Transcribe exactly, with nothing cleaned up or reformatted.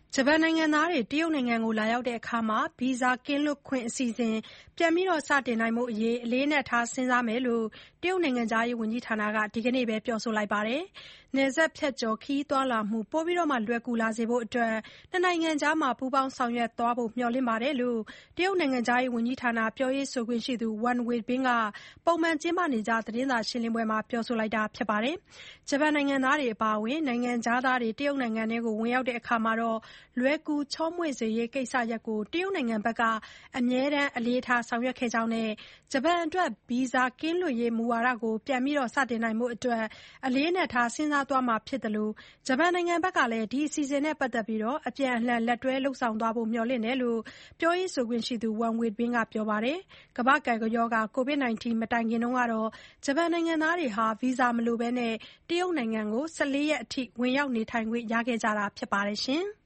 ဂျပန်နိုင်ငံသားတွေတရုတ်နိုင်ငံကိုလာရောက်တဲ့အခါဗီဇာကင်းလွတ်ခွင့်အစီအစဉ်ပြန်လည်စတင်နိုင်ဖို့အရေးအလေးအနက်ထားစဉ်းစားမယ်လို့တရုတ်နိုင်ငံခြားရေးဝန်ကြီးဌာနကဒီကနေ့ပဲပြောဆိုလိုက်ပါတယ်။နယ်စပ်ဖြတ်ကျော်ခရီးသွားလာမှုပိုမိုလွယ်ကူလာစေဖို့အတွက်နှစ်နိုင်ငံကြားပူးပေါင်းဆောင်ရွက်သွားဖို့မျှော်လင့်တယ်လို့တရုတ်နိုင်ငံခြားရေးဝန်ကြီးဌာနပြောရေးဆိုခွင့်ရှိသူ Wang Wenbin ကပုံမှန်ကျင်းပနေကျသတင်းစာရှင်းလင်းပွဲမှာပြောဆိုလိုက်တာပါ။ဂျပန်နိုင်ငံသားတွေအပါအဝင်နိုင်ငံခြားသားတွေတရုတ်နိုင်ငံထဲဝင်ရောက်တဲ့အခါလွယ်ကူချောမွေ့စေရေးကိစ္စရပ်ကိုတရုတ်နိုင်ငံဘက်ကအမြဲတမ်းအလေးထားဆောင်ရွက်ခဲ့ကြောင်းနဲ့ဂျပန်အတွက်ဗီဇာကင်းလွတ်ရေးမူဝါဒကိုပြန်လည်စတင်နိုင်ဖို့အတွက်အလေးအနက်ထားစဉ်းစားသွားမှာဖြစ်သလိုဂျပန်နိုင်ငံဘက်ကလည်းဒီအစီအစဉ်နဲ့ပတ်သက်ပြီးအပြန်အလှန်လက်တွဲလုပ်ဆောင်သွားဖို့မျှော်လင့်တယ်လို့ပြောရေးဆိုခွင့်ရှိသူ Wang Wenbin ကပြောပါတယ်။ကမ္ဘာ့ကပ်ရောဂါ ကိုဗစ် ၁၉ မတိုင်ခင်ကတော့ဂျပန်နိုင်ငံသားတွေဗီဇာမလိုဘဲတရုတ်နိုင်ငံကို၁၄ရက်အထိဝင်ရောက်နေထိုင်ခွင့်ရခဲ့ကြတာဖြစ်ပါတယ်။